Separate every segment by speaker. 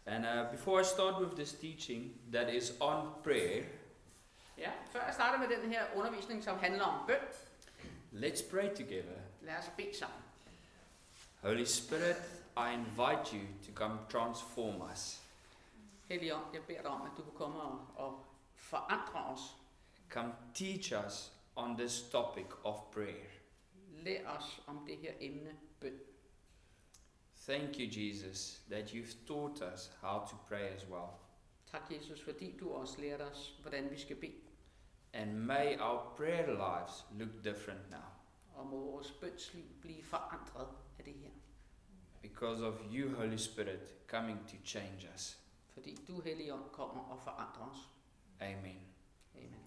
Speaker 1: And before I start with this teaching that is on prayer,
Speaker 2: Ja, før jeg starter med den her undervisning, som handler om bøn,
Speaker 1: let's pray together.
Speaker 2: lad os bede sammen.
Speaker 1: Holy Spirit, I invite you to come transform us.
Speaker 2: Helligånd, jeg beder dig om, at du vil komme og forandre os.
Speaker 1: Come teach us on this topic of prayer.
Speaker 2: Lær os om det her emne bøn.
Speaker 1: Thank you, Jesus, that you've taught us how to pray as well.
Speaker 2: Tak, Jesus, fordi du også lærte os, hvordan vi skal bede.
Speaker 1: And may our prayer lives look different now
Speaker 2: Og må vores bønsliv blive forandret af det her.
Speaker 1: because of you, Holy Spirit, coming to change us.
Speaker 2: Fordi du, Helligånd, kommer og forandrer os.
Speaker 1: Amen.
Speaker 2: Amen.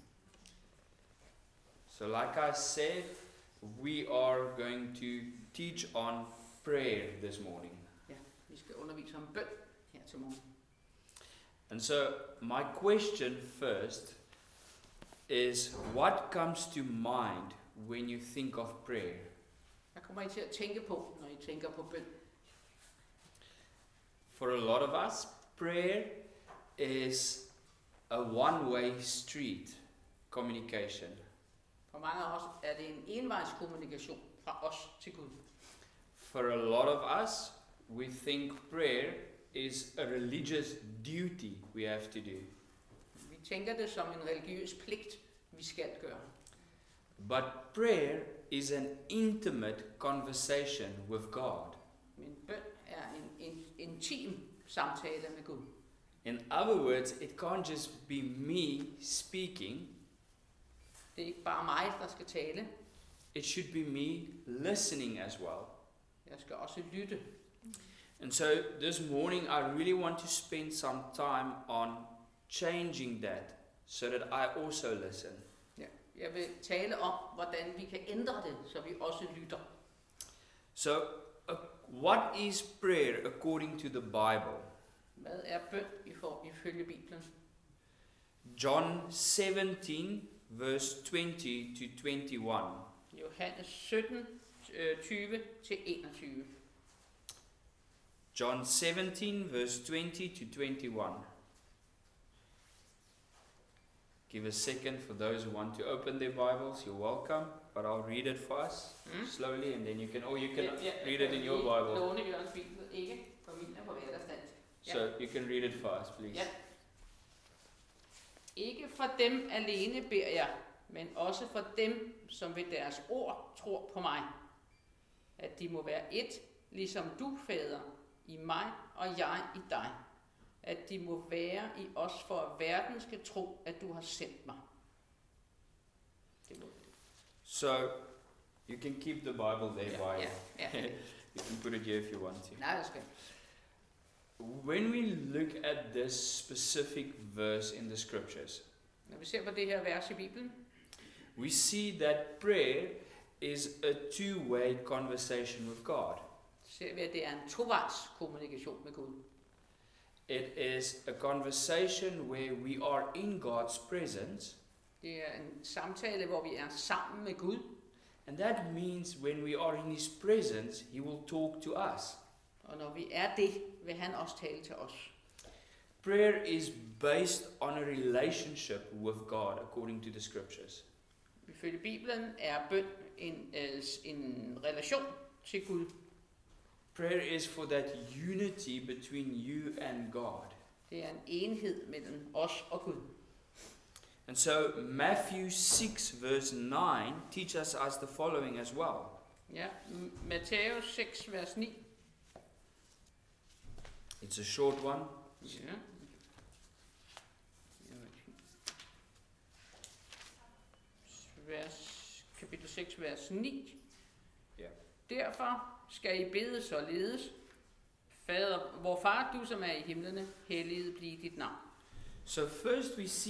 Speaker 1: So like I said, we are going to teach on prayer this morning.
Speaker 2: Ja, vi skal undervise om bøn her til morgen.
Speaker 1: And so my question first is, what comes to mind when you think of prayer?
Speaker 2: Hvad kommer I til at tænke på, når I tænker på bøn?
Speaker 1: For a lot of us, prayer is a one-way street communication.
Speaker 2: For mange af os er det en envejskommunikation fra os til Gud.
Speaker 1: For a lot of us, we think prayer is a religious duty we have to do.
Speaker 2: Vi tænker det som en religiøs pligt, vi skal gøre.
Speaker 1: But prayer is an intimate conversation with God.
Speaker 2: Men bøn er en intim samtale med Gud.
Speaker 1: In other words, it can't just be me speaking.
Speaker 2: Det er ikke bare mig, der skal tale.
Speaker 1: It should be me listening as well.
Speaker 2: Jeg skal også lytte.
Speaker 1: And so this morning I really want to spend some time on changing that so that I also listen.
Speaker 2: Ja. Jeg vil tale om, hvordan vi kan ændre det, så vi også lytter.
Speaker 1: So what is prayer according to the Bible?
Speaker 2: Hvad er bøn ifølge Bibelen?
Speaker 1: John 17 verse 20 to 21.
Speaker 2: Johannes 17, 20-21.
Speaker 1: John 17 verse 20 to 21. Give a second for those who want to open their Bibles. You're welcome, but I'll read it for us slowly, and then you can read it in your Bible.
Speaker 2: Låne Jørgens Bibel, ikke for min er på hverdagsdansk.
Speaker 1: So you can read it for us, please.
Speaker 2: Ja. Ikke for dem alene beder jeg, men også for dem, som ved deres ord tror på mig. At de må være ét, ligesom du, Fader, i mig og jeg i dig. At de må være i os, for at verden skal tro, at du har sendt mig. Det må det.
Speaker 1: So you can keep the Bible there by you.
Speaker 2: Ja.
Speaker 1: You can put it here if you want to.
Speaker 2: Nej, det skal.
Speaker 1: When we look at this specific verse in the scriptures,
Speaker 2: Når vi ser på det her vers i Bibelen,
Speaker 1: we see that prayer is a two-way conversation with God.
Speaker 2: ser vi, at det er en tovejs kommunikation med Gud.
Speaker 1: It is a conversation where we are in God's presence,
Speaker 2: Det er en samtale, hvor vi er sammen med Gud.
Speaker 1: and that means when we are in His presence, He will talk to us.
Speaker 2: Og når vi er det, vil han også tale til os.
Speaker 1: Prayer is based on a relationship with God, according to the scriptures.
Speaker 2: Ifølge Bibelen er bøn en relation til Gud.
Speaker 1: Prayer is for that unity between you and God.
Speaker 2: Det er en enhed mellem os og Gud.
Speaker 1: And so Matthew 6 verse 9 teaches us the following as well.
Speaker 2: Ja, Matthæus 6, vers 9.
Speaker 1: It's a short one.
Speaker 2: Ja. Kapitel 6, vers 9.
Speaker 1: Ja.
Speaker 2: Derfor skal I bede således. Fader, vor far, du som er i himlene, helliget blive dit navn.
Speaker 1: So first we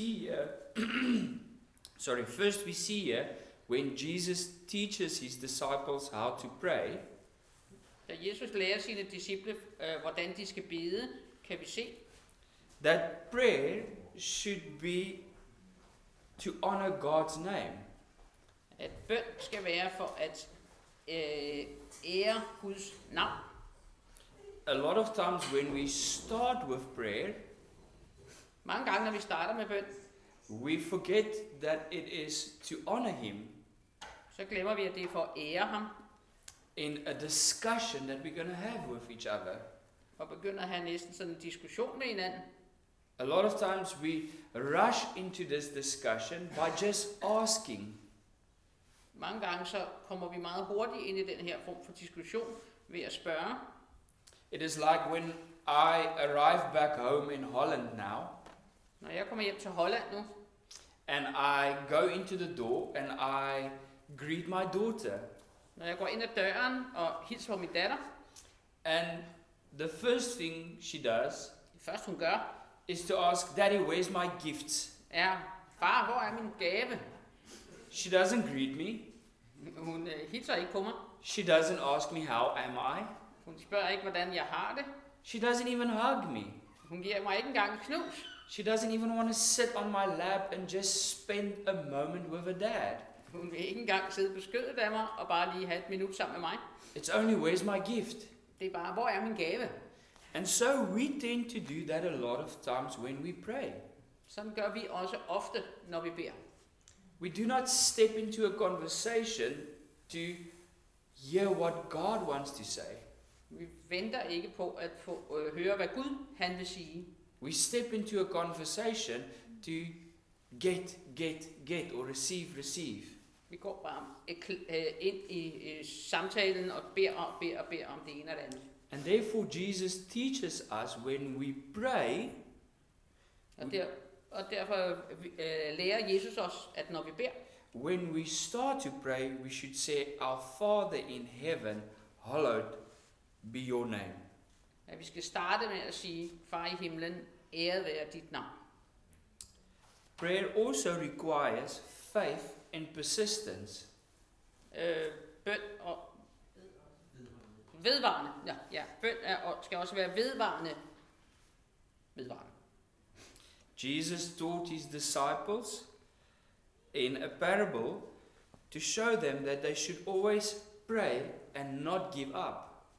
Speaker 1: see here when Jesus teaches his disciples how to pray,
Speaker 2: Da Jesus lærer sine disciple, hvordan de skal bede, kan vi se,
Speaker 1: that prayer should be to honor God's name.
Speaker 2: at bøn skal være for at ære Guds navn.
Speaker 1: a lot of times when we start with prayer,
Speaker 2: Mange gange, når vi starter med bøn,
Speaker 1: we forget that it is to honor Him
Speaker 2: så glemmer vi, at det er for at ære ham,
Speaker 1: in a discussion that we're going to have with each other.
Speaker 2: og begynder at have næsten sådan en diskussion med hinanden.
Speaker 1: A lot of times we rush into this discussion by just asking.
Speaker 2: Mange gange så kommer vi meget hurtigt ind i den her form for diskussion ved at spørge.
Speaker 1: It is like when I arrive back home in Holland now,
Speaker 2: Når jeg kommer hjem til Holland nu,
Speaker 1: and I go into the door and I greet my daughter.
Speaker 2: når jeg går ind ad døren og hilser på min datter,
Speaker 1: And the first thing she does
Speaker 2: det første hun gør,
Speaker 1: is to ask, Daddy, where's my gift?
Speaker 2: er, far, hvor er min gave?
Speaker 1: She doesn't greet me.
Speaker 2: Hun hilser ikke på mig.
Speaker 1: She doesn't ask me, how am I?
Speaker 2: Hun spørger ikke, hvordan jeg har det.
Speaker 1: She doesn't even hug me.
Speaker 2: Hun giver mig ikke engang et knus.
Speaker 1: She doesn't even want to sit on my lap and just spend a moment with her dad.
Speaker 2: Hun vil ikke engang sidde på skødet af mig og bare lige have et minut sammen med mig.
Speaker 1: It's only, where's my gift?
Speaker 2: Det er bare, hvor er min gave?
Speaker 1: And so we tend to do that a lot of times when we pray.
Speaker 2: Sådan gør vi også ofte, når vi beder.
Speaker 1: We do not step into a conversation to hear what God wants to say.
Speaker 2: Vi venter ikke på at få høre, hvad Gud han vil sige.
Speaker 1: We step into a conversation to get, or receive.
Speaker 2: Vi går bare ind i samtalen og beder om det ene og det andet.
Speaker 1: And therefore Jesus teaches us when we pray,
Speaker 2: Og derfor lærer Jesus os, at når vi beder,
Speaker 1: when we start to pray, we should say, Our Father in heaven, hallowed be your name.
Speaker 2: at vi skal starte med at sige, far i himlen, æret være dit navn.
Speaker 1: Prayer also requires faith and persistence.
Speaker 2: Bøn og vedvarende. Ja, bøn skal også være vedvarende.
Speaker 1: Jesus taught his disciples in a parable to show them that they should always pray and not give up.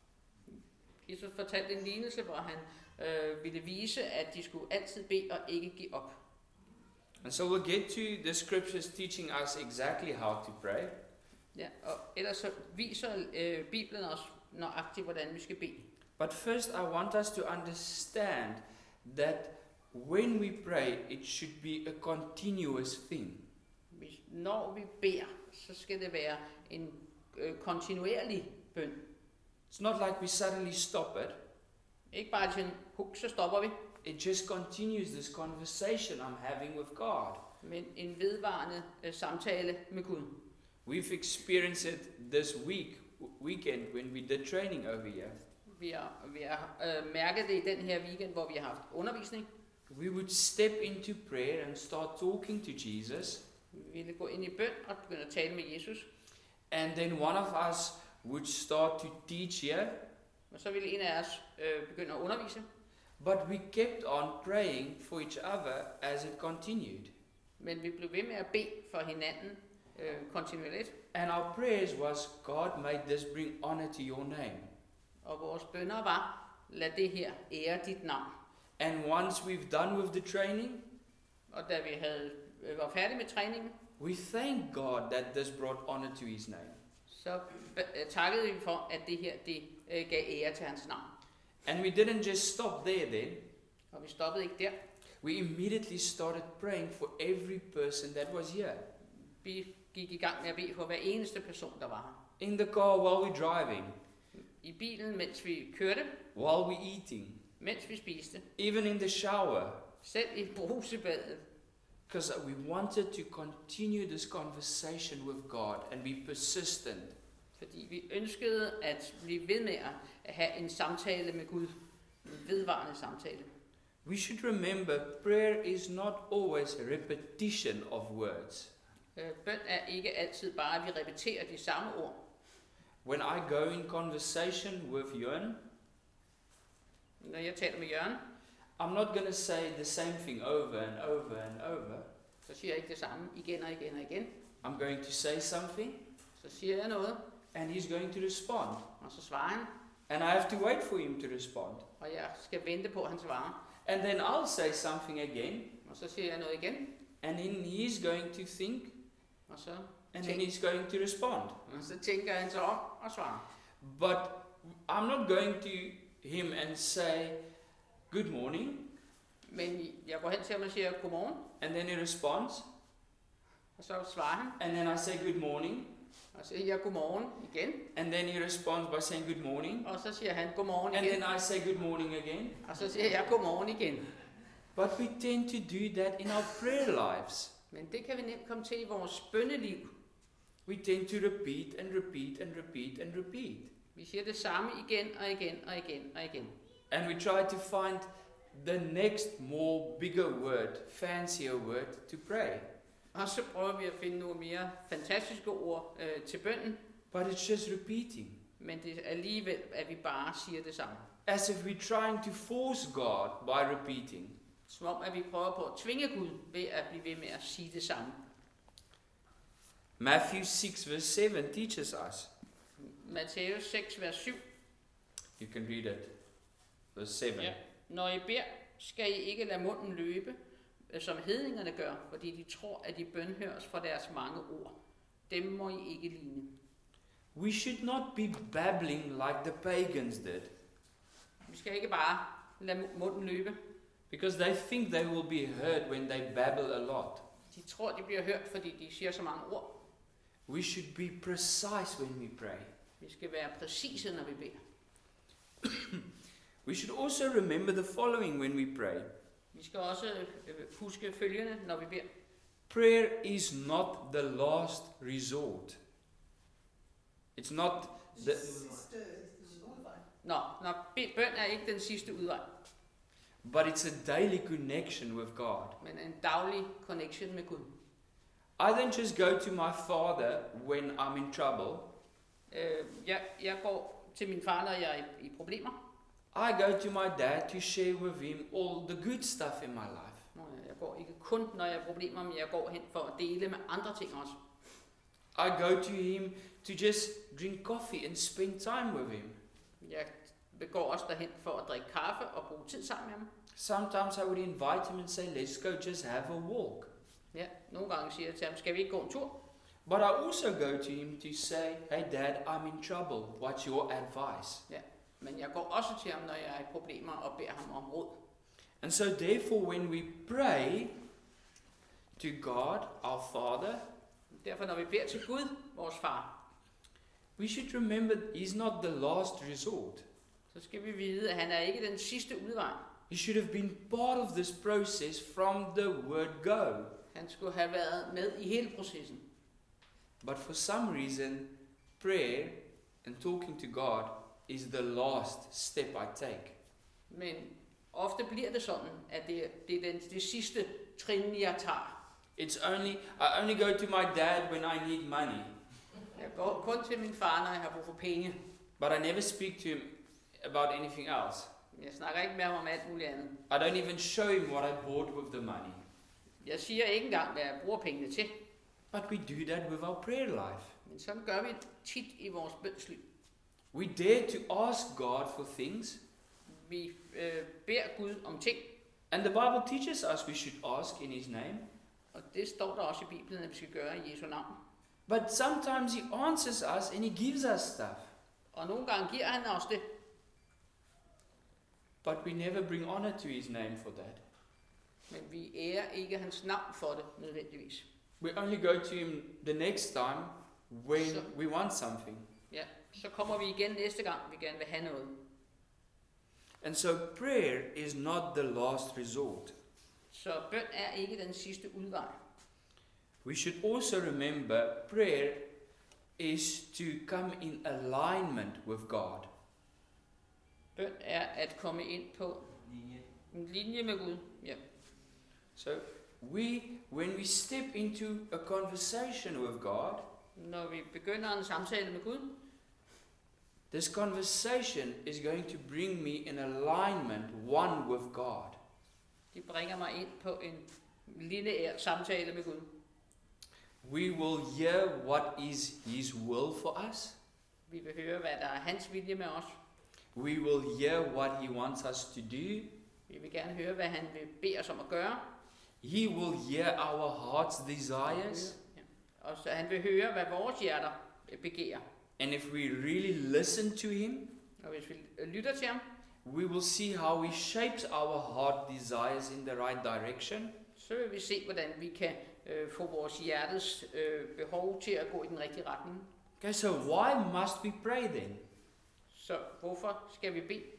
Speaker 2: Jesus fortalte en lignelse, hvor han ville vise, at de skulle altid bede og ikke give op.
Speaker 1: And so we'll get to the scriptures teaching us exactly how to pray.
Speaker 2: Ja, og ellers så viser Bibelen os nøjagtigt, hvordan vi skal bede.
Speaker 1: But first I want us to understand that when we pray, it should be a continuous thing.
Speaker 2: Når vi beder, så skal det være en kontinuerlig bøn.
Speaker 1: It's not like we suddenly stop it.
Speaker 2: Ikke bare sådan, så stopper vi.
Speaker 1: It just continues this conversation I'm having with God.
Speaker 2: Men en vedvarende samtale med Gud.
Speaker 1: We've experienced it this weekend when we did training over here.
Speaker 2: Vi har mærket det i den her weekend, hvor vi har haft undervisning.
Speaker 1: We would step into prayer and start talking to Jesus.
Speaker 2: Vi ville gå ind i bøn og begynde at tale med Jesus.
Speaker 1: And then one of us would start to teach here.
Speaker 2: Og så ville en af os begynde at undervise.
Speaker 1: But we kept on praying for each other as it continued.
Speaker 2: Men vi blev ved med at bede for hinanden kontinuerligt.
Speaker 1: And our prayers was, God, may this bring honor to your name.
Speaker 2: Og vores bønner var, lad det her ære dit navn.
Speaker 1: And once we've done with the training,
Speaker 2: Og da vi var færdige med træningen,
Speaker 1: we thank God that this brought honor to his name.
Speaker 2: så takkede vi for, at det her det gav ære til hans navn.
Speaker 1: And we didn't just stop there then.
Speaker 2: Og vi stoppede ikke der.
Speaker 1: We immediately started praying for every person that was here.
Speaker 2: Vi gik i gang med at bede for hver eneste person, der var her.
Speaker 1: In the car while we're driving,
Speaker 2: I bilen, mens vi kørte,
Speaker 1: while we're eating,
Speaker 2: mens vi spiste,
Speaker 1: even in the shower.
Speaker 2: selv i brusebadet.
Speaker 1: Because we wanted to continue this conversation with God and be persistent.
Speaker 2: Fordi vi ønskede at blive ved med at have en samtale med Gud. En vedvarende samtale.
Speaker 1: We should remember, prayer is not always a repetition of words.
Speaker 2: Bøn er ikke altid bare, at vi repeterer de samme ord.
Speaker 1: When I go in conversation with Jørgen,
Speaker 2: Når jeg taler med Jørgen,
Speaker 1: I'm not going to say the same thing over and over and over.
Speaker 2: så siger jeg ikke det samme igen og igen og igen.
Speaker 1: I'm going to say something,
Speaker 2: Så siger jeg noget,
Speaker 1: and he's going to respond.
Speaker 2: og så svarer han.
Speaker 1: And I have to wait for him to respond.
Speaker 2: Og jeg skal vente på, at han svarer.
Speaker 1: And then I'll say something again,
Speaker 2: Og så siger jeg noget igen.
Speaker 1: and then he's going to think,
Speaker 2: Og så,
Speaker 1: and then he's going to respond.
Speaker 2: og så tænker han sig om og svarer.
Speaker 1: But I'm not going to him and say, good morning,
Speaker 2: Men jeg går hen til ham og siger godmorgen.
Speaker 1: and then he responds,
Speaker 2: Og så svarer han.
Speaker 1: and then I say good morning,
Speaker 2: Og så siger jeg godmorgen igen.
Speaker 1: and then he responds by saying good morning,
Speaker 2: Og så siger han godmorgen
Speaker 1: and
Speaker 2: igen.
Speaker 1: then I say good morning again.
Speaker 2: Og så siger jeg godmorgen igen.
Speaker 1: But we tend to do that in our prayer lives.
Speaker 2: Men det kan vi nemt komme til i vores bønneliv.
Speaker 1: We tend to repeat and repeat and repeat and repeat.
Speaker 2: Vi siger det samme igen og igen og igen og igen.
Speaker 1: And we try to find the next more bigger word, fancier word to pray.
Speaker 2: Og så prøver vi at finde nogle mere fantastiske ord til bønnen.
Speaker 1: But it's just repeating.
Speaker 2: Men det er alligevel, at vi bare siger det samme.
Speaker 1: As if we're trying to force God by repeating.
Speaker 2: Som om, at vi prøver på at tvinge Gud ved at blive ved med at sige det samme.
Speaker 1: Matthew 6 verse 7 teaches us.
Speaker 2: Matthæus 6, vers 7.
Speaker 1: You can read it. Verse 7.
Speaker 2: Ja. Når I beder, skal I ikke lade munden løbe, som hedningerne gør, fordi de tror, at de bønhøres fra deres mange ord. Dem må I ikke ligne.
Speaker 1: We should not be babbling like the pagans did,
Speaker 2: Vi skal ikke bare lade munden løbe.
Speaker 1: because they think they will be heard when they babble a lot.
Speaker 2: De tror, de bliver hørt, fordi de siger så mange ord.
Speaker 1: We should be precise when we pray.
Speaker 2: Vi skal være præcise, når vi beder.
Speaker 1: We should also remember the following when we pray.
Speaker 2: Vi skal også huske følgende, når vi beder.
Speaker 1: Prayer is not the last resort. It's not the
Speaker 2: Bøn er ikke den sidste udvej,
Speaker 1: but it's a daily connection with God.
Speaker 2: men en daglig connection med Gud.
Speaker 1: I don't just go to my father when I'm in trouble.
Speaker 2: Jeg går til min far, når jeg er i problemer.
Speaker 1: I go to my dad to share with him all the good stuff in my life.
Speaker 2: Jeg går ikke kun, når jeg har problemer, men jeg går hen for at dele med andre ting også.
Speaker 1: I go to him to just drink coffee and spend time with him.
Speaker 2: Jeg går også derhen for at drikke kaffe og bruge tid sammen med ham.
Speaker 1: Sometimes I would invite him and say, let's go just have a walk.
Speaker 2: Ja, nogle gange siger jeg til ham, skal vi ikke gå en tur?
Speaker 1: But I also go to him to say, hey dad, I'm in trouble. What's your advice?
Speaker 2: Ja, men jeg går også til ham, når jeg er i problemer og beder ham om råd.
Speaker 1: And so therefore when we pray to God, our Father,
Speaker 2: Derfor når vi beder til Gud, vores far,
Speaker 1: we should remember he's not the last resort.
Speaker 2: så skal vi vide, at han er ikke den sidste udvej.
Speaker 1: He should have been part of this process from the word go.
Speaker 2: Han skulle have været med i hele processen.
Speaker 1: But for some reason, prayer and talking to God is the last step I take.
Speaker 2: Men ofte bliver det sådan, at det er det sidste trin, jeg tager.
Speaker 1: I only go to my dad when I need money.
Speaker 2: Jeg går kun til min far, når jeg har brug for penge.
Speaker 1: But I never speak to him about anything else.
Speaker 2: Jeg snakker ikke med ham om alt muligt andet.
Speaker 1: I don't even show him what I bought with the money.
Speaker 2: Jeg siger ikke engang, hvad jeg bruger pengene til.
Speaker 1: But we do that with our prayer life.
Speaker 2: Men sådan gør vi tit i vores bønsliv.
Speaker 1: We dare to ask God for things.
Speaker 2: Vi beder Gud om ting,
Speaker 1: And the Bible teaches us we should ask in his name.
Speaker 2: og det står der også i Bibelen, at vi skal gøre i Jesu navn.
Speaker 1: But sometimes he answers us and he gives us stuff.
Speaker 2: Og nogle gange giver han os det,
Speaker 1: But we never bring honor to his name for that.
Speaker 2: men vi ærer ikke hans navn for det nødvendigvis.
Speaker 1: We only go to him the next time when we want something.
Speaker 2: Ja, så kommer vi igen næste gang, vi gerne vil have noget.
Speaker 1: And so prayer is not the last resort.
Speaker 2: Så bøn er ikke den sidste udvej.
Speaker 1: We should also remember prayer is to come in alignment with God.
Speaker 2: Bøn er at komme ind på en linje med Gud. Ja.
Speaker 1: So when we step into a conversation with God,
Speaker 2: Når vi begynder en samtale med Gud,
Speaker 1: this conversation is going to bring me in alignment, one with God.
Speaker 2: det bringer mig ind på en lineær samtale med Gud.
Speaker 1: We will hear what is his will for us.
Speaker 2: Vi vil høre, hvad der er hans vilje med os.
Speaker 1: We will hear what he wants us to do.
Speaker 2: Vi vil gerne høre, hvad han vil bede os om at gøre.
Speaker 1: He will hear our heart's desires.
Speaker 2: Ja. Og så han vil høre, hvad vores hjerter begærer.
Speaker 1: And if we really listen to him,
Speaker 2: Og hvis vi lytter til ham,
Speaker 1: we will see how he shapes our heart desires in the right direction.
Speaker 2: så vil vi se, hvordan vi kan få vores hjertes behov til at gå i den rigtige retning.
Speaker 1: Okay, so why must we pray then?
Speaker 2: Så hvorfor skal vi bede?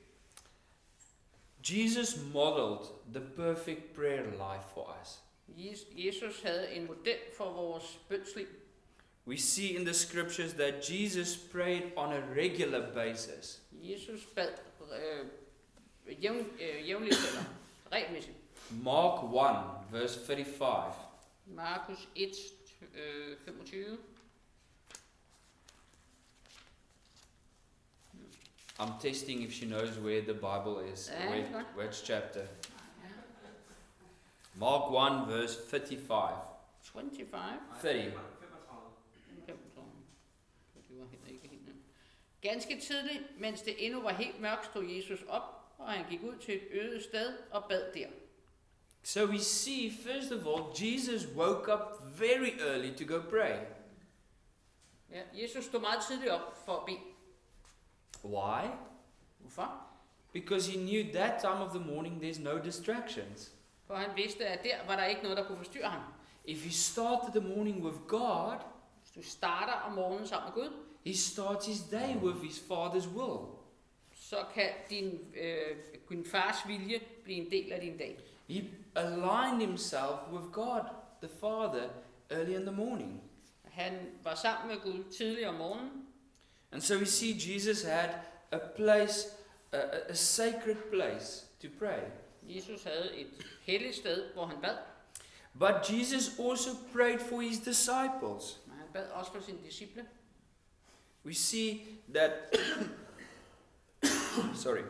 Speaker 1: Jesus modeled the perfect prayer life for us.
Speaker 2: Jesus havde en model for vores bønsliv.
Speaker 1: We see in the scriptures that Jesus prayed on a regular basis.
Speaker 2: Jesus bad jævnligt eller regelmæssigt.
Speaker 1: Mark 1, verse 35.
Speaker 2: Markus 1, 25.
Speaker 1: I'm testing if she knows where the Bible is, which chapter. Mark 1, verse 55.
Speaker 2: 25.
Speaker 1: 30.
Speaker 2: Ganske tidligt, mens det endnu var helt mørkt, stod Jesus op, og han gik ud til et øde sted og bad der.
Speaker 1: So we see, first of all, Jesus woke up very early to go pray.
Speaker 2: Ja, Jesus stod meget tidligt op for at bede.
Speaker 1: Why?
Speaker 2: Hvorfor?
Speaker 1: Because he knew that time of the morning there's no distractions.
Speaker 2: For han vidste, at der var der ikke noget, der kunne forstyrre ham.
Speaker 1: If he started the morning with God,
Speaker 2: Hvis du starter om morgenen sammen med Gud,
Speaker 1: he starts his day with his Father's will.
Speaker 2: så kan din fars vilje blive en del af din dag.
Speaker 1: He aligned himself with God, the Father, early in the morning.
Speaker 2: Han var sammen med Gud tidligt om morgenen,
Speaker 1: And so we see Jesus had a place, a sacred place to pray.
Speaker 2: Jesus havde et helligt sted, hvor han bad,
Speaker 1: But Jesus also prayed for his disciples.
Speaker 2: men han bad også for sine disciple.
Speaker 1: We see that, sorry,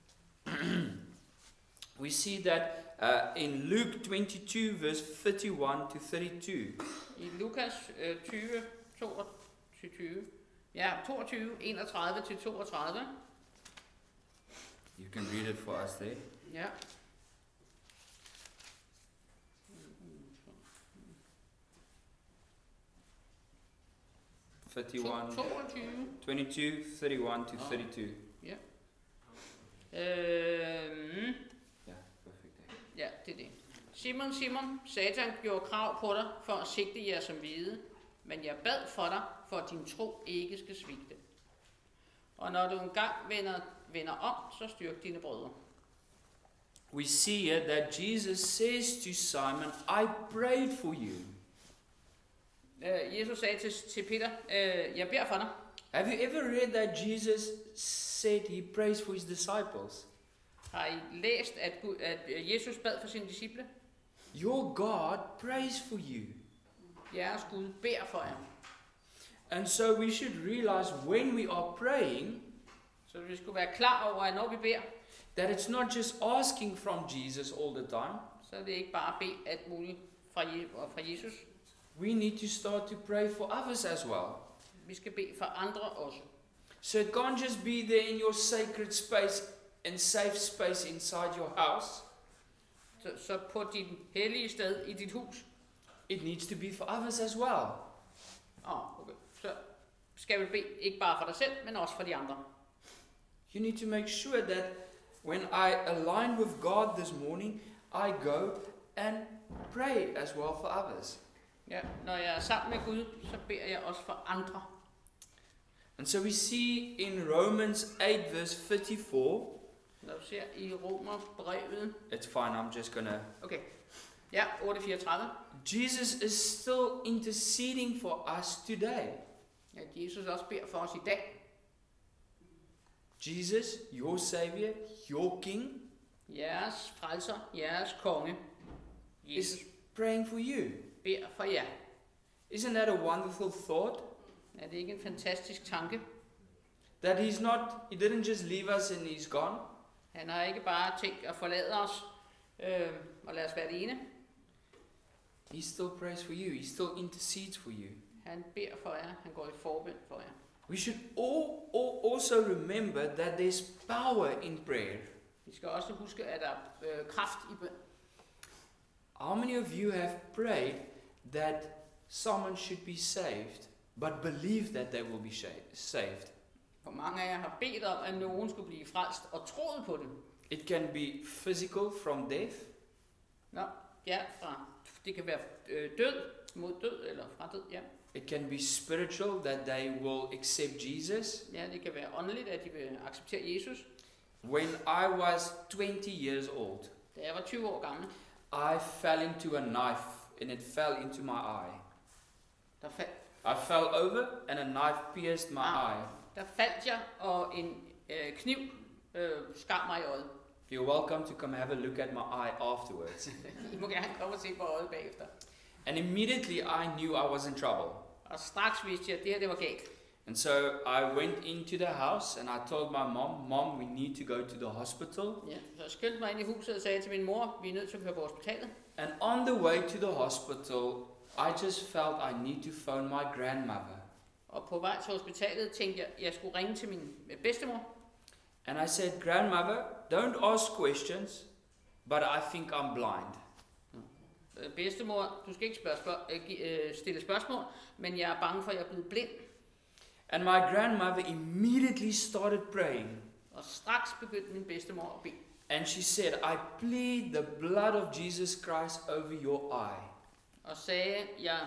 Speaker 1: we see that in Luke 22, verse 31 to 32.
Speaker 2: I Lukas 20, 22, 31 til 32.
Speaker 1: You can read it for us there.
Speaker 2: Ja. To-
Speaker 1: 31,
Speaker 2: 22.
Speaker 1: 22, 31 to 32.
Speaker 2: Ja.
Speaker 1: Yeah, perfect.
Speaker 2: Ja, det er det. Simon, Simon, Satan gjorde krav på dig for at sigte jer som hvide, men jeg bad for dig, for at din tro ikke skal svigte. Og når du engang vender om, så styrk dine brødre.
Speaker 1: We see here that Jesus says to Simon, I prayed for you.
Speaker 2: Jesus sagde til Peter, jeg beder for dig.
Speaker 1: Have you ever read that Jesus said he prays for his disciples?
Speaker 2: Har I læst, at Jesus bad for sine disciple?
Speaker 1: Your God prays for you.
Speaker 2: Jeres Gud beder for jer.
Speaker 1: And so we should realize when we are praying,
Speaker 2: Så vi skulle være klar over, at når vi beder,
Speaker 1: that it's not just asking from Jesus all the time.
Speaker 2: så er det ikke bare at bede alt muligt fra Jesus.
Speaker 1: We need to start to pray for others as well.
Speaker 2: Vi skal bede for andre også.
Speaker 1: So it can't just be there in your sacred space and safe space inside your house.
Speaker 2: Så på din hellige sted i dit hus.
Speaker 1: It needs to be for others as well.
Speaker 2: Okay. Så skal vi bede ikke bare for dig selv, men også for de andre.
Speaker 1: You need to make sure that when I align with God this morning, I go and pray as well for others.
Speaker 2: Ja, når jeg er sammen med Gud, så beder jeg også for andre.
Speaker 1: And so we see in Romans 8 verse 54,
Speaker 2: Når du ser i Romerbrevet,
Speaker 1: it's fine, I'm just gonna,
Speaker 2: okay, ja, 8:34,
Speaker 1: Jesus is still interceding for us today.
Speaker 2: at Jesus også beder for os i dag.
Speaker 1: Jesus, your Savior, your King,
Speaker 2: Jeres frelser, jeres konge, Jesus
Speaker 1: is praying for you.
Speaker 2: beder for jer.
Speaker 1: Isn't that a wonderful thought?
Speaker 2: Er det ikke en fantastisk tanke?
Speaker 1: That he didn't just leave us and he's gone.
Speaker 2: Han har ikke bare tænkt at forlade os og lade os være alene.
Speaker 1: He still prays for you. He still intercedes for you.
Speaker 2: Han beder for jer. Han går i forbøn for jer.
Speaker 1: we should also remember that there's power in prayer.
Speaker 2: Vi skal også huske, at der er kraft i bøn.
Speaker 1: How many of you have prayed that someone should be saved, but believe that they will be saved?
Speaker 2: Hvor mange af jer har bedt om, at nogen skulle blive frelst og troet på det?
Speaker 1: It can be physical from death.
Speaker 2: Nå, ja, det kan være død, mod død, eller fra død, ja.
Speaker 1: It can be spiritual, that they will accept Jesus.
Speaker 2: Ja, det kan være åndeligt, at de vil acceptere Jesus.
Speaker 1: When I was 20 years old,
Speaker 2: Da jeg var 20 år gammel,
Speaker 1: I fell into a knife and it fell into my eye. I fell over and a knife pierced my eye.
Speaker 2: Der faldt jeg, og en kniv skar mig i øjet.
Speaker 1: You're welcome to come have a look at my eye afterwards.
Speaker 2: I må gerne komme og se på øjet bagefter.
Speaker 1: And immediately I knew I was in trouble.
Speaker 2: Og straks vidste jeg, at det her det var galt.
Speaker 1: And so I went into the house and I told my mom, we need to go to the hospital.
Speaker 2: Ja, så jeg skyndte mig ind i huset og sagde til min mor, vi er nødt til at køre på hospitalet.
Speaker 1: And on the way to the hospital, I just felt I need to phone my grandmother.
Speaker 2: Og på vej til hospitalet tænkte jeg skulle ringe til min bedstemor.
Speaker 1: And I said, grandmother, don't ask questions, but I think I'm blind.
Speaker 2: Bedstemor, du skal ikke stille spørgsmål, men jeg er bange for, at jeg er blevet blind.
Speaker 1: And my grandmother immediately started praying.
Speaker 2: Og straks begyndte min bedstemor at bede.
Speaker 1: And she said, I plead the blood of Jesus Christ over your eye.
Speaker 2: Og sagde, jeg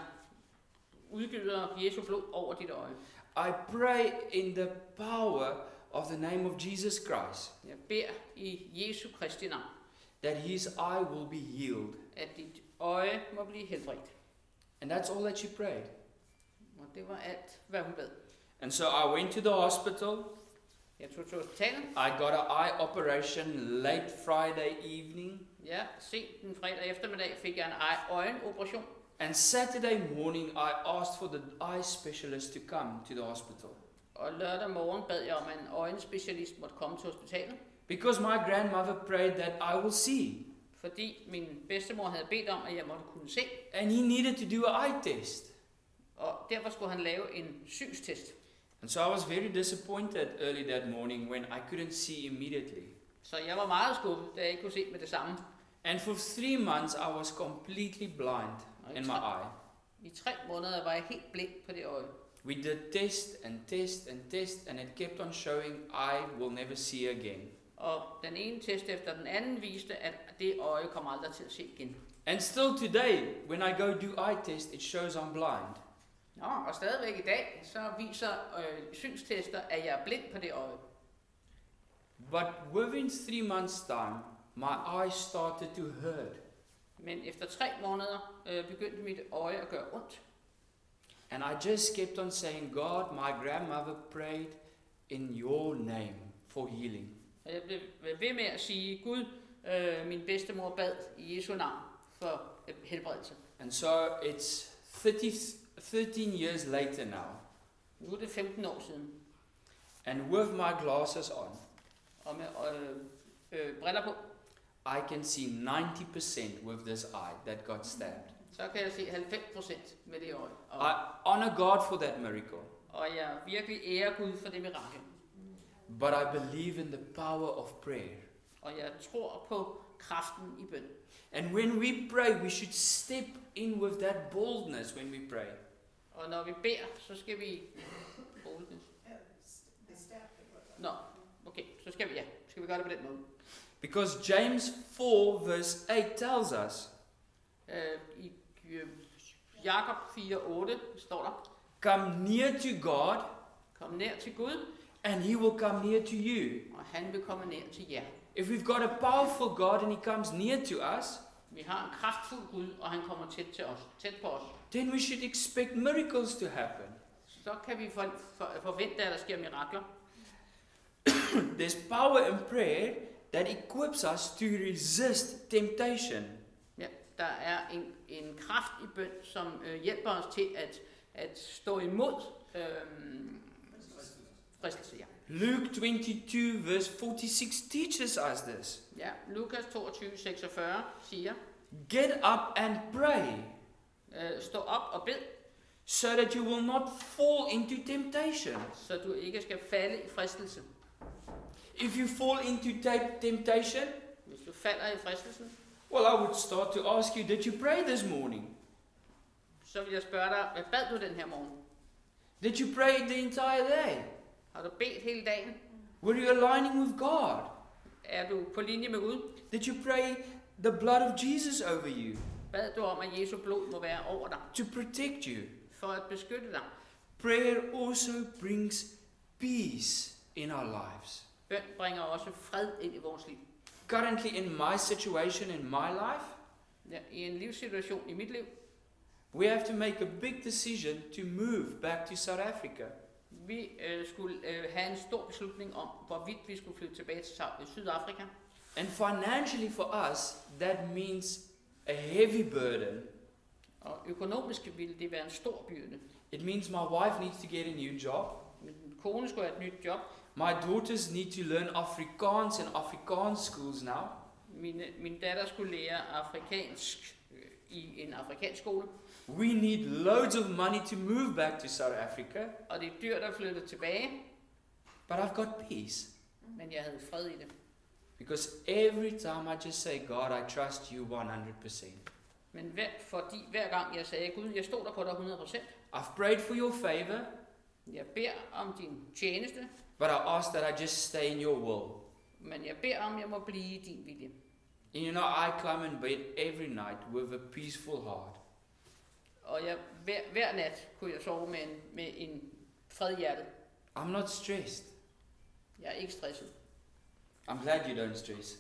Speaker 2: udgyder Jesu blod over dit øje.
Speaker 1: I pray in the power of the name of Jesus Christ,
Speaker 2: Jeg beder i Jesu Kristi navn,
Speaker 1: that his eye will be healed.
Speaker 2: at dit øje må blive helbredt.
Speaker 1: And that's all that she prayed.
Speaker 2: Og det var alt, hvad hun bad.
Speaker 1: And so I went to the hospital.
Speaker 2: Jeg tog til hospitalet.
Speaker 1: I got an eye operation late Friday evening.
Speaker 2: Ja, sent den fredag eftermiddag fik jeg en øjenoperation.
Speaker 1: And Saturday morning I asked for the eye specialist to come to the hospital.
Speaker 2: Og lørdag morgen bad jeg om, at en øjenspecialist måtte komme til hospitalet.
Speaker 1: Because my grandmother prayed that I will see.
Speaker 2: Fordi min bedstemor havde bedt om, at jeg måtte kunne se.
Speaker 1: And he needed to do an eye test.
Speaker 2: Og derfor skulle han lave en synstest.
Speaker 1: And so I was very disappointed early that morning when I couldn't see immediately.
Speaker 2: Så jeg var meget skuffet, da jeg ikke kunne se med det samme.
Speaker 1: And for 3 months I was completely blind in my eye.
Speaker 2: I 3 måneder var jeg helt blind på det øje.
Speaker 1: We did test and test and test, and it kept on showing I will never see again.
Speaker 2: Og den ene test efter den anden viste, at det øje kommer aldrig til at se igen.
Speaker 1: And still today, when I go do eye test, it shows I'm blind.
Speaker 2: Nå, og stadigvæk i dag, så viser synstester, at jeg er blind på det øje.
Speaker 1: But within 3 months' time, my eye started to hurt.
Speaker 2: Men efter 3 måneder begyndte mit øje at gøre ondt.
Speaker 1: And I just kept on saying, God, my grandmother prayed in your name for healing.
Speaker 2: Og jeg blev ved med at sige, Gud, min bedstemor bad i Jesu navn for helbredelse.
Speaker 1: And so it's 13 years later now.
Speaker 2: Nu er det 15 år siden.
Speaker 1: And with my glasses on,
Speaker 2: Og med briller på,
Speaker 1: I can see 90% with this eye that got stabbed.
Speaker 2: så kan jeg se 90% med det øje.
Speaker 1: I honor God for that miracle.
Speaker 2: Og jeg virkelig ærer Gud for det mirakel.
Speaker 1: But I believe in the power of prayer.
Speaker 2: Og jeg tror på kraften i bøn.
Speaker 1: And when we pray, we should step in with that boldness when we pray.
Speaker 2: Og når vi beder, så skal vi... Nå, okay, så skal vi gøre det på den måde.
Speaker 1: Because James 4 verse 8 tells us,
Speaker 2: I Jakob 4:8 står der,
Speaker 1: come near to God,
Speaker 2: kom nær til Gud,
Speaker 1: and he will come near to you.
Speaker 2: og han vil komme nær til jer.
Speaker 1: If we've got a powerful God and he comes near to us,
Speaker 2: Vi har en kraftfuld Gud, og han kommer tæt på os.
Speaker 1: then we should expect miracles to happen.
Speaker 2: Så kan vi forvente, at der sker mirakler.
Speaker 1: There's power in prayer that equips us to resist temptation.
Speaker 2: Ja, der er en kraft i bøn, som hjælper os til at stå imod fristelse. Ja.
Speaker 1: Luke 22 verse 46 teaches us this.
Speaker 2: Ja, Lukas 22:46 siger,
Speaker 1: Get up and pray.
Speaker 2: stå op og bed,
Speaker 1: so that you will not fall into temptation.
Speaker 2: så du ikke skal falde i fristelse.
Speaker 1: If you fall into temptation,
Speaker 2: Hvis du falder i fristelsen,
Speaker 1: well, I would start to ask you, did you pray this morning?
Speaker 2: så vil jeg spørge dig, hvad bad du den her morgen?
Speaker 1: Did you pray the entire day?
Speaker 2: Har du bedt hele dagen?
Speaker 1: Were you aligning with God?
Speaker 2: Er du på linje med Gud?
Speaker 1: Did you pray the blood of Jesus over you
Speaker 2: Bad du om, at Jesu blod må være over dig,
Speaker 1: to protect you?
Speaker 2: for at beskytte dig?
Speaker 1: Prayer also brings peace in our lives.
Speaker 2: Bøn bringer også fred ind i vores liv.
Speaker 1: Currently in my situation in my life,
Speaker 2: Ja, i en livssituation i mit liv,
Speaker 1: we have to make a big decision to move back to South Africa.
Speaker 2: vi skulle have en stor beslutning om, hvorvidt vi skulle flytte tilbage til Sydafrika.
Speaker 1: And financially for us, that means a heavy burden.
Speaker 2: Og økonomisk ville det være en stor byrde.
Speaker 1: It means my wife needs to get a new job.
Speaker 2: Min kone skulle have et nyt job.
Speaker 1: My daughters need to learn Afrikaans in Afrikaans schools now.
Speaker 2: Min datter skulle lære afrikansk i en afrikansk skole.
Speaker 1: We need loads of money to move back to South Africa,
Speaker 2: Og det er dyrt at flytte tilbage,
Speaker 1: but I've got peace.
Speaker 2: men jeg havde fred i det.
Speaker 1: Because every time I just say, God, I trust you 100%.
Speaker 2: Men hver gang jeg sagde, Gud, jeg stoler på dig 100%,
Speaker 1: I've prayed for your favor,
Speaker 2: jeg beder om din tjeneste,
Speaker 1: but I ask that I just stay in your will.
Speaker 2: men jeg beder om, jeg må blive i din vilje.
Speaker 1: And you know, I climb in bed every night with a peaceful heart.
Speaker 2: Og hver nat kunne jeg sove med en fred i hjertet.
Speaker 1: I'm not stressed.
Speaker 2: Jeg er ikke stresset.
Speaker 1: I'm glad you don't stress.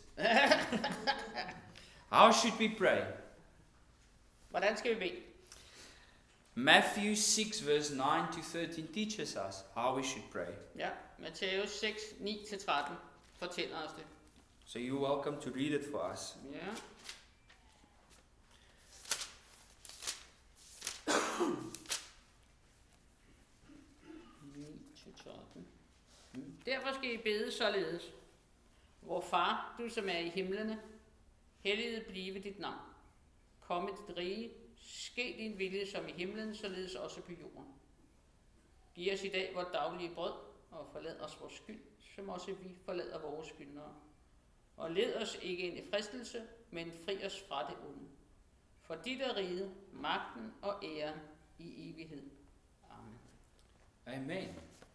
Speaker 1: How should we pray?
Speaker 2: Hvordan skal vi bede?
Speaker 1: Matthew 6 verse 9-13 teaches us how we should pray.
Speaker 2: Ja, Matthæus 6, 9-13 fortæller os det.
Speaker 1: So you're welcome to read it for us.
Speaker 2: Ja. Derfor skal I bede således. Vor far, du som er i himlene, helliget blive dit navn. Kom dit rige, ske din vilje som i himlen, således også på jorden. Giv os i dag vores daglige brød, og forlad os vores skyld, som også vi forlader vores skyldnere. Og led os ikke ind i fristelse, men fri os fra det onde. For dit er riget, magten og æren i evighed. Amen.
Speaker 1: Amen.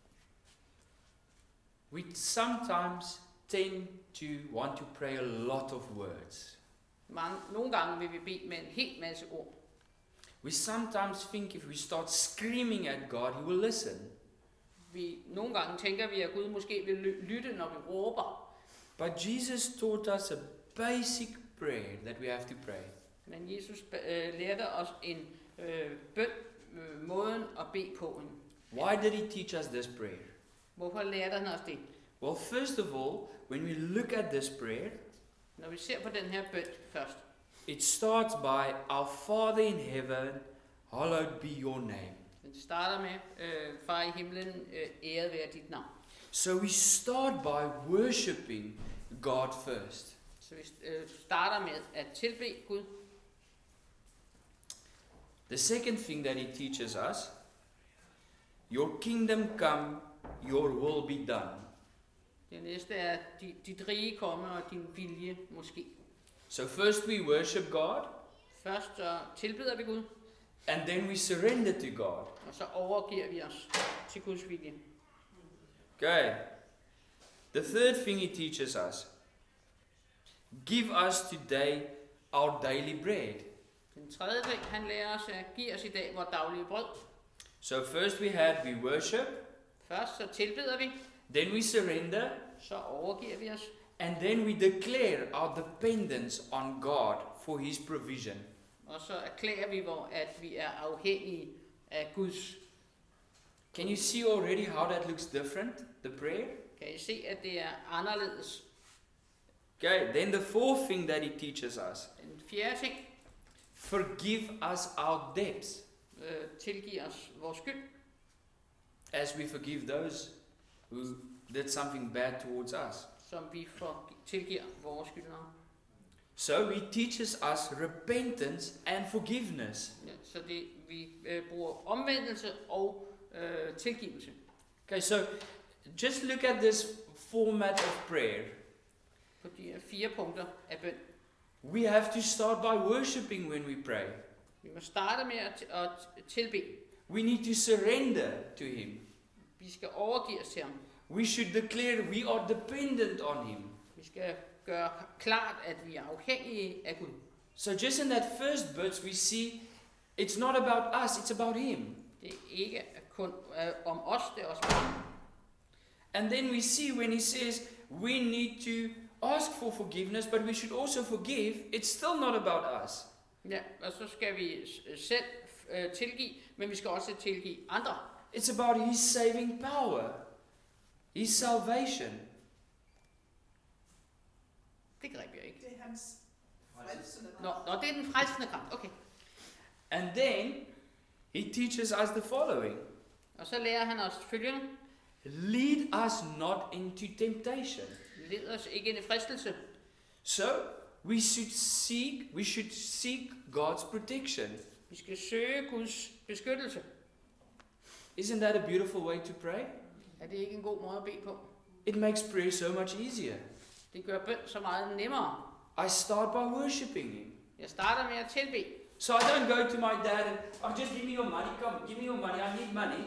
Speaker 1: We sometimes tend to want to pray a lot of words.
Speaker 2: Nogle gange vil vi bede med en hel masse ord.
Speaker 1: We sometimes think if we start screaming at God, He will listen.
Speaker 2: Nogle gange tænker vi, at Gud måske vil lytte, når vi råber.
Speaker 1: But Jesus taught us a basic prayer that we have to pray.
Speaker 2: Men Jesus lærte os en bøn, måden at bede på.
Speaker 1: Why did He teach us this prayer?
Speaker 2: Hvorfor lærte han os det?
Speaker 1: Well, first of all, when we look at this prayer,
Speaker 2: Når vi ser på den her bøn først,
Speaker 1: it starts by, Our Father in heaven, hallowed be your name.
Speaker 2: den starter med, far i himlen, æret være dit navn.
Speaker 1: So we start by worshiping God first.
Speaker 2: Så vi starter med at tilbe Gud.
Speaker 1: The second thing that He teaches us, your kingdom come, your will be done.
Speaker 2: Det næste er, dit rige komme og din vilje måske.
Speaker 1: So first we worship God,
Speaker 2: Først så tilbeder vi Gud,
Speaker 1: and then we surrender to God.
Speaker 2: og så overgiver vi os til Guds vilje.
Speaker 1: Okay. The third thing He teaches us, give us today our daily bread.
Speaker 2: Den tredje ting, han lærer os, er, giv os i dag vores daglige brød.
Speaker 1: So first we worship,
Speaker 2: Først så tilbeder vi,
Speaker 1: then we surrender,
Speaker 2: så overgiver vi os,
Speaker 1: and then we declare our dependence on God for His provision.
Speaker 2: og så erklærer vi, at vi er afhængige af Guds.
Speaker 1: Can you see already how that looks different, the prayer?
Speaker 2: Kan I se, at det er anderledes?
Speaker 1: Okay, then the fourth thing that He teaches us,
Speaker 2: Den fjerde ting,
Speaker 1: forgive us our debts,
Speaker 2: tilgiver os vores skyld,
Speaker 1: as we forgive those who did something bad towards us.
Speaker 2: som vi tilgiver vores skyldnere.
Speaker 1: So he teaches us repentance and forgiveness.
Speaker 2: Ja, så vi bruger omvendelse og tilgivelse.
Speaker 1: Okay, so just look at this format of prayer.
Speaker 2: På de her 4 punkter af bøn.
Speaker 1: We have to start by worshiping when we pray.
Speaker 2: Vi må starte med at tilbe.
Speaker 1: We need to surrender to him.
Speaker 2: Vi skal overgive os til ham.
Speaker 1: We should declare we are dependent on him.
Speaker 2: Vi skal gøre klart, at vi er afhængige af Gud.
Speaker 1: So just in that first verse we see it's not about us, it's about him.
Speaker 2: Det er ikke kun om os, det er også om ham.
Speaker 1: And then we see when he says we need to ask for forgiveness, but we should also forgive, it's still not about us.
Speaker 2: Ja, og så skal vi selv tilgive, men vi skal også tilgive andre.
Speaker 1: It's about his saving power, his salvation.
Speaker 2: Det greb jeg ikke.
Speaker 3: Det er hans frelsende
Speaker 2: Nå, det er den frelsende kraft. Okay.
Speaker 1: And then he teaches us the following.
Speaker 2: Og så lærer han os følgende.
Speaker 1: Lead us not into temptation.
Speaker 2: Led os ikke ind i fristelse.
Speaker 1: So we should seek God's protection.
Speaker 2: Vi skal søge Guds beskyttelse.
Speaker 1: Isn't that a beautiful way to pray?
Speaker 2: Er det ikke en god måde at bede på?
Speaker 1: It makes prayer so much easier.
Speaker 2: Det gør bøn så meget nemmere.
Speaker 1: I start by worshiping him.
Speaker 2: Jeg starter med at tilbe.
Speaker 1: So I don't go to my dad and, oh, just give me your money, come, give me your money, I need money.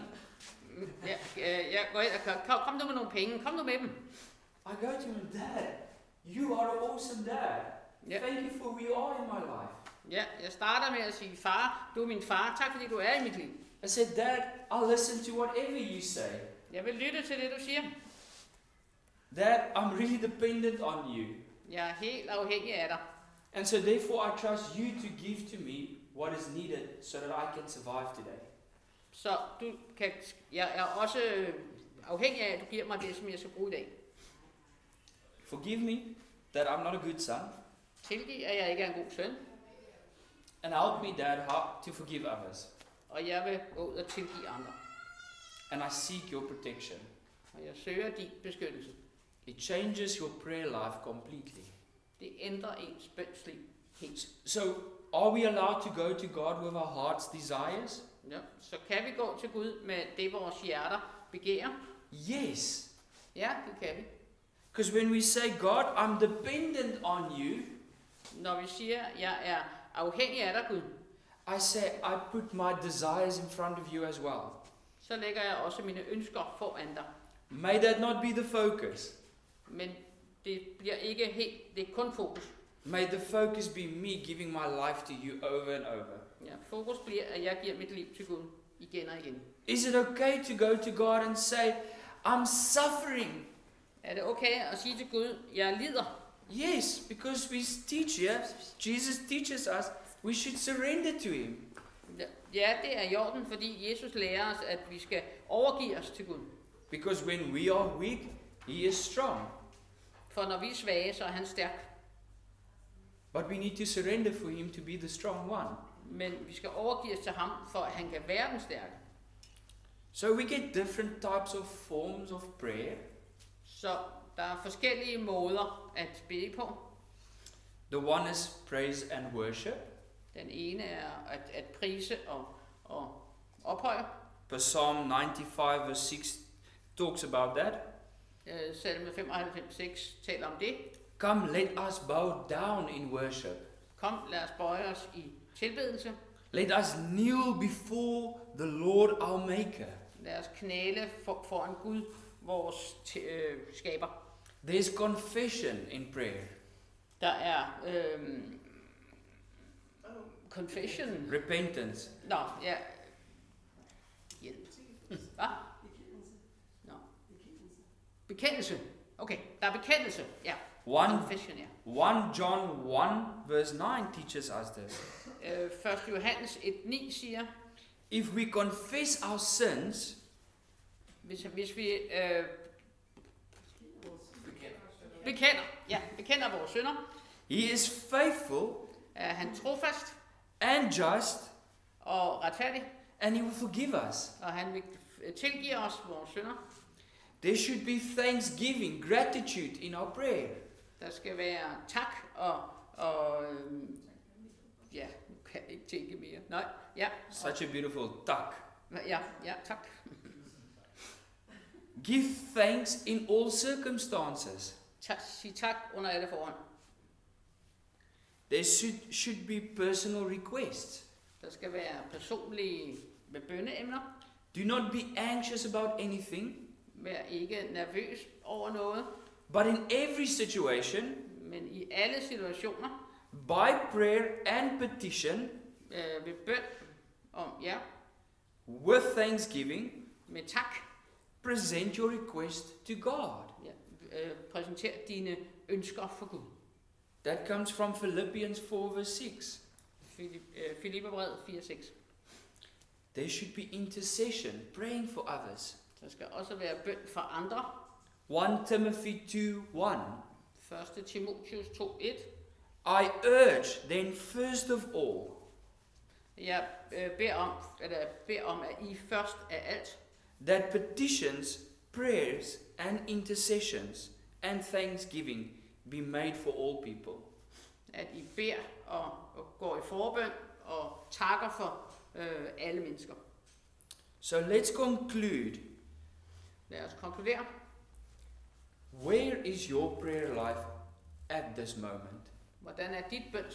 Speaker 2: Jeg går ind og kom nu med nogle penge, kom nu med dem.
Speaker 1: I go to him, Dad, you are an awesome dad.
Speaker 2: Ja.
Speaker 1: Thank you for who you are in my life.
Speaker 2: Ja, jeg starter med at sige, far, du er min far, tak fordi du er i mit liv.
Speaker 1: I said, Dad, I'll listen to whatever you say.
Speaker 2: Jeg vil lytte til det, du siger.
Speaker 1: Dad, I'm really dependent on you.
Speaker 2: Jeg er helt afhængig af dig.
Speaker 1: And so therefore I trust you to give to me what is needed so that I can survive today.
Speaker 2: Så jeg er også afhængig af, at du giver mig det, som jeg skal bruge i dag.
Speaker 1: Forgive me that I'm not a good son.
Speaker 2: Tilgiv, at jeg ikke er en god søn.
Speaker 1: And help me, Dad, how to forgive others.
Speaker 2: Og jeg vil gå ud og tilgive andre.
Speaker 1: And I seek your protection.
Speaker 2: Og jeg søger din beskyttelse.
Speaker 1: It changes your prayer life completely.
Speaker 2: Det ændrer ens bønsliv helt.
Speaker 1: So, are we allowed to go to God with our heart's desires?
Speaker 2: Ja, så kan vi gå til Gud med det, vores hjerter begærer.
Speaker 1: Yes.
Speaker 2: Ja, det kan vi.
Speaker 1: Because when we say, God, I'm dependent on you,
Speaker 2: Når vi siger, jeg er afhængig af dig, Gud,
Speaker 1: I say, I put my desires in front of you as well.
Speaker 2: så lægger jeg også mine ønsker foran dig.
Speaker 1: May that not be the focus.
Speaker 2: Men det bliver ikke helt, det er kun fokus.
Speaker 1: May the focus be me giving my life to you over and over.
Speaker 2: Ja, fokus bliver, at jeg giver mit liv til Gud igen og igen.
Speaker 1: Is it okay to go to God and say, I'm suffering?
Speaker 2: Er det okay at sige til Gud, jeg lider?
Speaker 1: Yes, because we teach here, Jesus teaches us, we should surrender to him.
Speaker 2: Ja, det er i orden, fordi Jesus lærer os, at vi skal overgive os til Gud.
Speaker 1: Because when we are weak, he is strong.
Speaker 2: For når vi er svage, så er han stærk.
Speaker 1: But we need to surrender for him to be the strong one.
Speaker 2: Men vi skal overgive os til ham, for at han kan være den stærke.
Speaker 1: So we get different types of forms of prayer.
Speaker 2: Så der er forskellige måder at bede på.
Speaker 1: The one is praise and worship.
Speaker 2: Den ene er at prise og ophøje.
Speaker 1: Psalm 95 verse 6 talks about that.
Speaker 2: Salme 95:6 taler om det.
Speaker 1: Come, let us bow down in worship.
Speaker 2: Kom, lad os bøje os i tilbedelse.
Speaker 1: Let us kneel before the Lord our Maker.
Speaker 2: Lad os knæle foran Gud, vores skaber.
Speaker 1: There's confession in prayer.
Speaker 2: Der er confession.
Speaker 1: Repentance.
Speaker 2: Nå, ja. Hjælp. Hvad? Nå. Bekendelse. Okay, der er bekendelse. Ja. Confession, ja.
Speaker 1: 1 John 1 verse 9 teaches us this.
Speaker 2: 1. Johannes 1:9 siger,
Speaker 1: If we confess our sins,
Speaker 2: hvis vi bekender vores synder,
Speaker 1: he is faithful
Speaker 2: er han trofast
Speaker 1: and just,
Speaker 2: og retfærdig,
Speaker 1: and he will forgive us.
Speaker 2: og han vil tilgive os vores synder.
Speaker 1: There should be thanksgiving, gratitude in our prayer.
Speaker 2: Der skal være tak og Og ja, nu kan jeg ikke tænke mere. Nej, ja.
Speaker 1: Such a beautiful duck.
Speaker 2: Ja, tak.
Speaker 1: Give thanks in all circumstances.
Speaker 2: Sig tak under alle forhold.
Speaker 1: There should be personal requests.
Speaker 2: Der skal være personlige med bønneemner.
Speaker 1: Do not be anxious about anything,
Speaker 2: Vær ikke nervøs over noget,
Speaker 1: but in every situation,
Speaker 2: men i alle situationer,
Speaker 1: by prayer and petition,
Speaker 2: ved bøn om
Speaker 1: with thanksgiving,
Speaker 2: med tak,
Speaker 1: present your request to God.
Speaker 2: præsenter dine ønsker for Gud.
Speaker 1: That comes from Philippians 4 verse 6.
Speaker 2: Filipperbrevet 4:6.
Speaker 1: There should be intercession, praying for others.
Speaker 2: Der skal også være bøn for andre.
Speaker 1: 1 Timothy 2:1.
Speaker 2: 1. Timotheus 2:1.
Speaker 1: I urge then first of all,
Speaker 2: Jeg beder om, at I først af alt,
Speaker 1: that petitions, prayers and intercessions and thanksgiving be made for all people.
Speaker 2: at I beder og går i forbøn og takker for alle mennesker.
Speaker 1: So let's conclude.
Speaker 2: Lad os konkludere.
Speaker 1: Where is your prayer life at this moment?
Speaker 2: Hvordan er dit